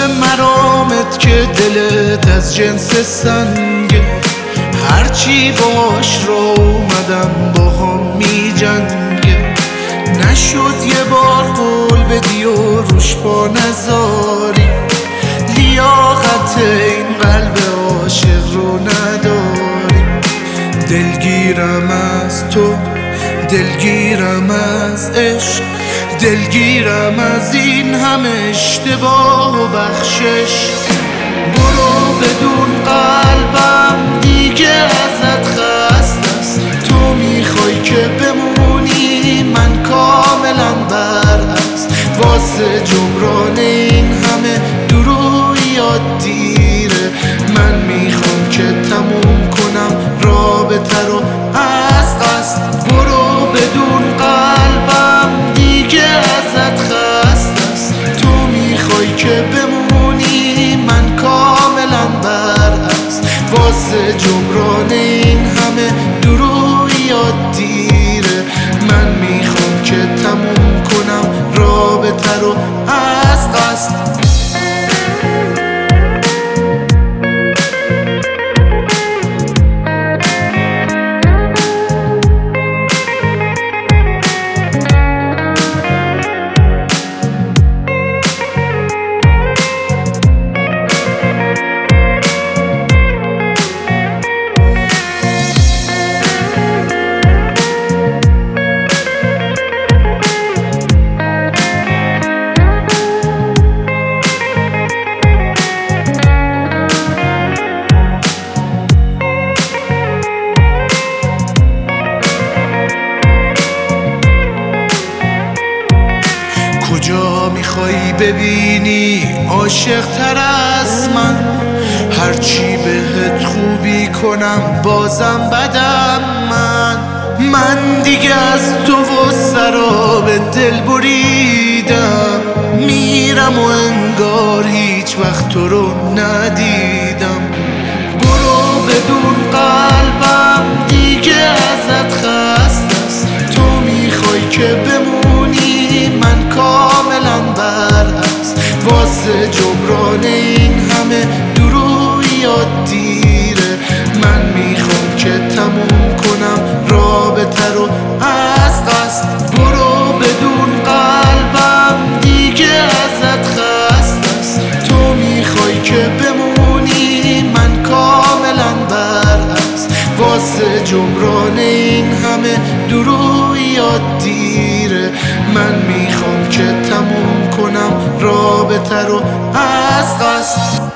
مرامت که دلت از جنس سنگه، هرچی باش را اومدم با هم می جنگه. نشد یه بار قول بدی و روش پا نذاری، لیاقت این قلب عاشق رو نداری. دلگیرم از تو، دلگیرم از عشق، دلگیرم از این همه اشتباه و بخشش. برو بدون قلبم دیگه ازت خسته است، تو میخوای که بمونی من کاملا برعکس. واسه جبران این همه درویات دیره، من میخوام که تموم کنم رابطه رو از قصد. برو بدون قلبم دیگه ازت خسته است، تو میخوای که بمونی من کاملا برعکس. واسه جبران این همه درویات دیره، من میخوام که تموم کنم رابطه رو از قصد. کجا میخوایی ببینی عاشق تر از من؟ هرچی بهت خوبی کنم بازم بدم من دیگه از تو و سراب دل بریدم. میرم و انگار هیچ وقت تو رو ندیدم. برو بدون قلبم دیگه ازت خسته است، تو میخوای که بمونی من کاملا برعکس. واسه جبران این همه درویات دیره، من میخوام که تموم کنم رابطه رو از قصد. برو بدون قلبم دیگه ازت خسته است، تو میخوای که بمونی من کاملا برعکس. واسه جبران این همه درویات دیره، من میخوام که تموم کنم رابطه رو از قصد.